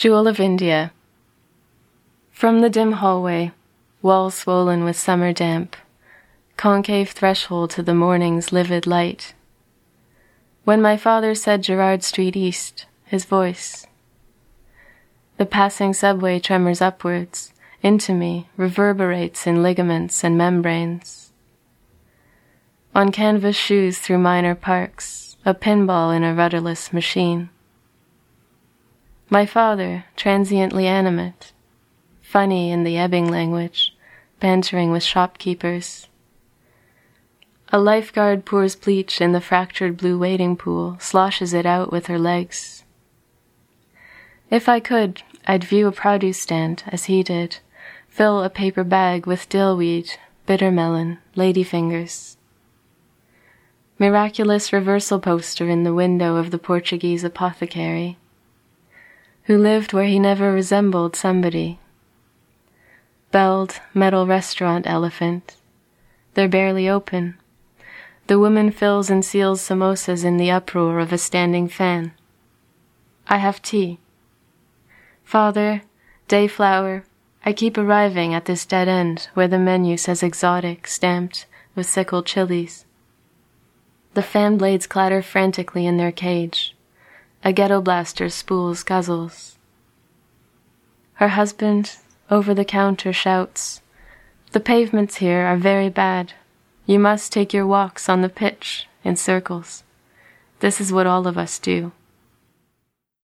Jewel of India. From the dim hallway, walls swollen with summer damp, concave threshold to the morning's livid light. When my father said Gerrard Street East, his voice. The passing subway tremors upwards, into me, reverberates in ligaments and membranes. On canvas shoes through minor parks, a pinball in a rudderless machine. My father, transiently animate, funny in the ebbing language, bantering with shopkeepers. A lifeguard pours bleach in the fractured blue wading pool, sloshes it out with her legs. If I could, I'd view a produce stand, as he did, fill a paper bag with dillweed, bittermelon, ladyfingers. Miraculous reversal poster in the window of the Portuguese apothecary, who lived where he never resembled somebody. Belled metal restaurant elephant. They're barely open. The woman fills and seals samosas in the uproar of a standing fan. I have tea. Father, dayflower, I keep arriving at this dead end where the menu says exotic, stamped with sickled chilies. The fan blades clatter frantically in their cage. A ghetto blaster spools guzzles. Her husband, over the counter, shouts, "The pavements here are very bad. You must take your walks on the pitch, in circles. This is what all of us do."